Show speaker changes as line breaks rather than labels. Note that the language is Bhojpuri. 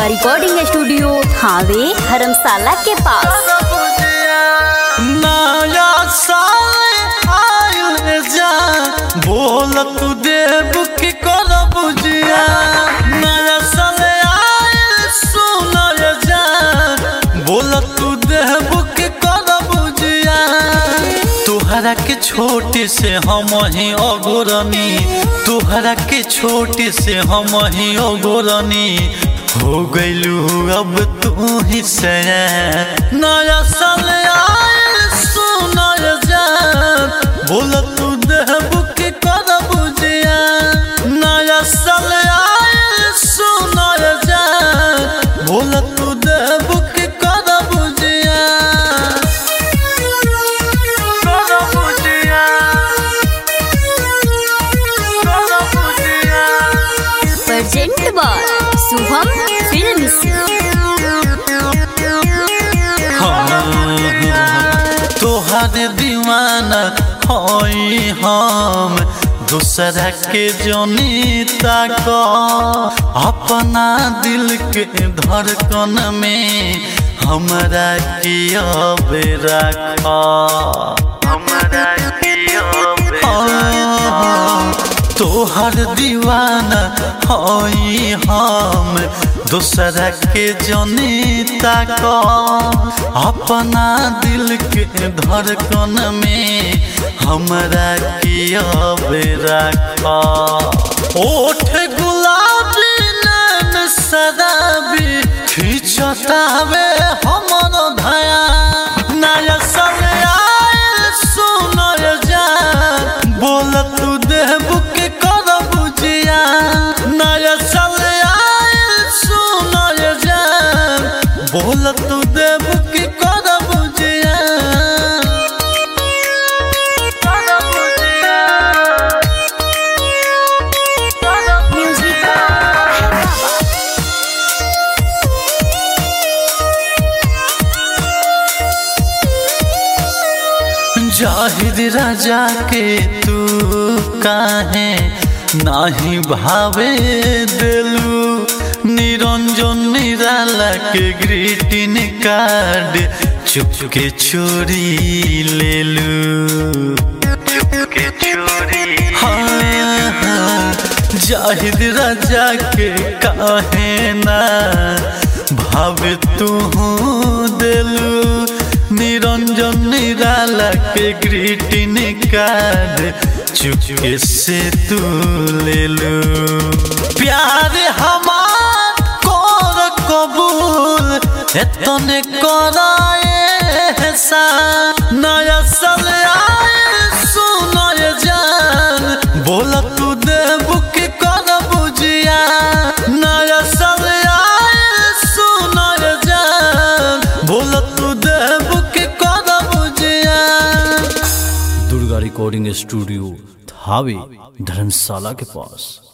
रिकॉर्डिंग स्टूडियो थावे धर्मशाला के पास।
नया साल आयल जा बोल तू देव की कर बुझिया। नया साल आयल सुन जा बोल तू देव की कर बुझिया। तुहरा के छोटे से हम ही अगोरनी, तुहरा के छोटे से हम ही अगोरनी हो गइलू अब तू ही से। नया साल आयल सुन जा बोल तू देव की कर बुझिया। नया साल आयल सुन जा बोल तू देव की कर बुझिया।
Present by Shubham films.
तोहर दीवाना होई हम दूसरा के जोनीता को अपना दिल के धड़कन में हमरा की अब रखा। तोहर दीवाना होई हम दूसरा के जोनीता को अपना दिल के धड़कन में हमरा की अब रखा। ओठ गुलाबी नैन शराबी खिंचतावे हमर धया। नया साल आयल सुन जा बोल तू देव के कर बुझिया। नया साल आयल सुन जा बोल तू देव के कर बुझिया। जाहिद राजा के तू काहे नाही भावे देलू। निरंजन निराला के ग्रीटिंग कार्ड चुपके चोरी लेलू। हाँ, जाहिद राजा के काहे ना भावे तू देलू। निरंजन निराला के ग्रीटिंग कार्ड चुपके से तू ले लो। प्यार हमार कर कबूल एतने कराए सा। नया साल आयल सुन जान बोल तू देव के कर बुझिया। नया साल आयल सुन जान बोल तू देव के कर बुझिया।
दुर्गा रिकॉर्डिंग स्टूडियो थावे धर्मशाला के पास।